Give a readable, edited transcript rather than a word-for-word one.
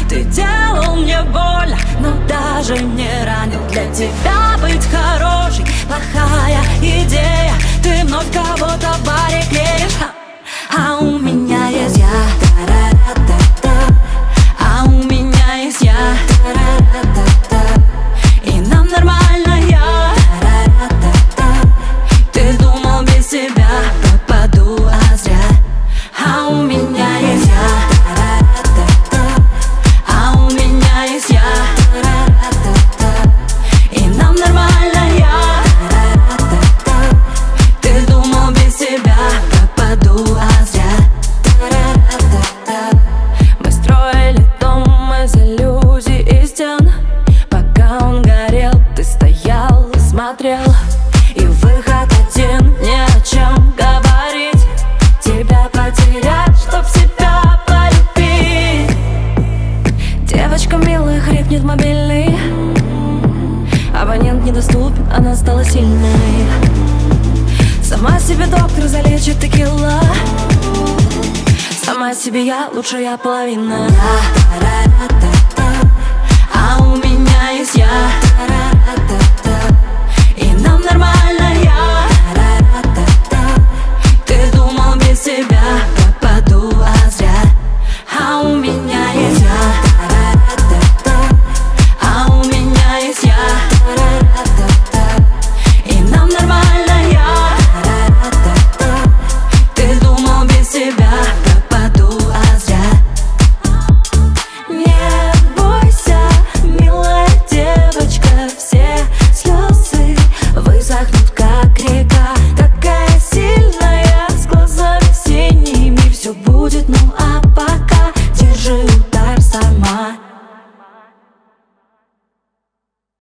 Ты делал мне больно, но даже не ранил. Для тебя быть хорошей плохая идея. Ты вновь кого-то в баре клеишь. А у меня есть я, а у меня есть я, и нам нормально я. Ты думал, без себя пропаду, а зря. А у меня есть я, а у меня есть я, и нам нормально я. Ты думал, без себя пропаду, а зря. Мы строили дом из иллюзий и стен. Пока он горел, ты стоял и смотрел. И выход один, ни о чем говорить. Тебя потерять, чтоб себя полюбить. Девочка милая, хрипнет мобильный. Абонент недоступен, она стала сильной. Сама себе доктор залечит текила. Сама себе я, лучшая половина. А у меня есть я, и нам нормально я. Ты думал, без себя пропаду, а зря. А у меня есть я, а у меня есть я, и нам нормально я. Ты думал, без себя пропаду, а зря. Не бойся, милая девочка, все слезы высохнут, как река. Такая сильная, с глазами синими, все будет, ну а